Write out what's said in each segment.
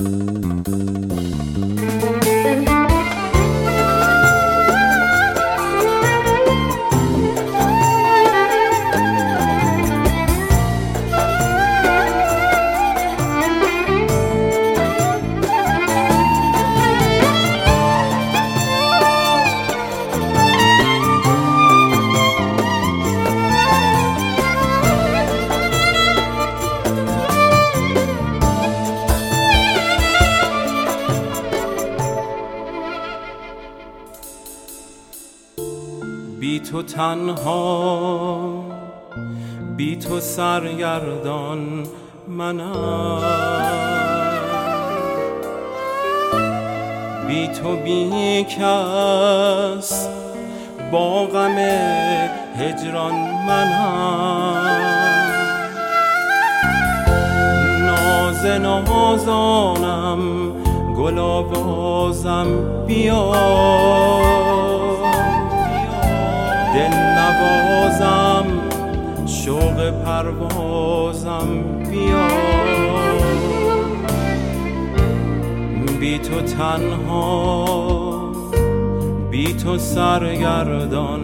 بی تو تنها، بی تو سرگردان منم، بی تو بی کس با غم هجران منم. ناز نازانم گل آوازم بیا، دل نوازم شوق پروازم بیا. بی تو تنها، بی تو سرگردان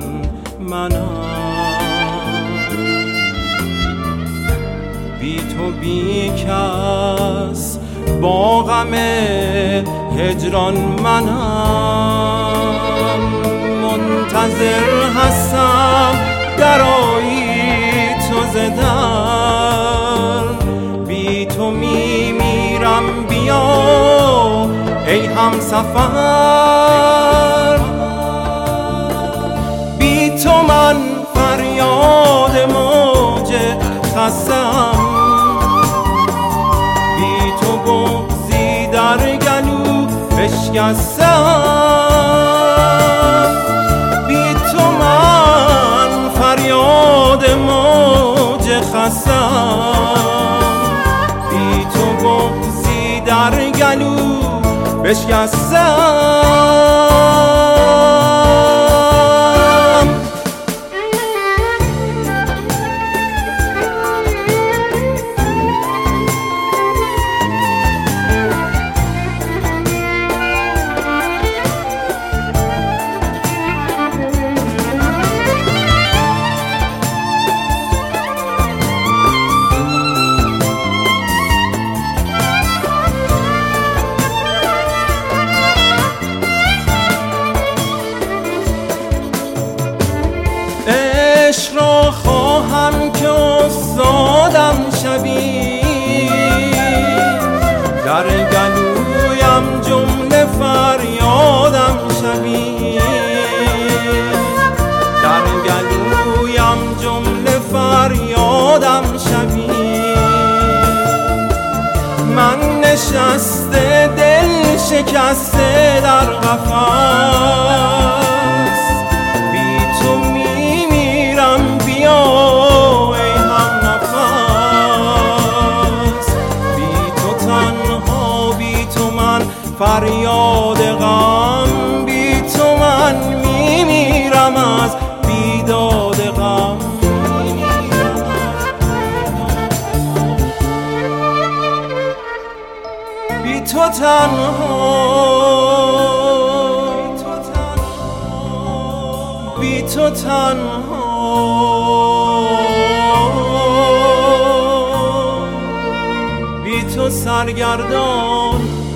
منم، بی تو بی کس با غم هجران منم. منتظر هستم درایی تو ز در، بی تو میمیرم بیا ای همسفر. بی تو من فریاد موج خستم، بی تو بغضی در گلو بشکستم. بی تو من فریاد موج خستم، بی تو بغضی در گلو بشکستم. عشق را خواهم که استادم شوی، در گلویم جمله فریادم شوی، در گلویم جمله فریادم شوی. من نشسته دل شکسته در قفس، بی تو میمیرم بیا ای همنفس. بی تو تنها، بی تو من فریاد غم، بی تو من میمیرم از بیداد غم. بی تو تنها، بی تو تنها، بی تو سرگردان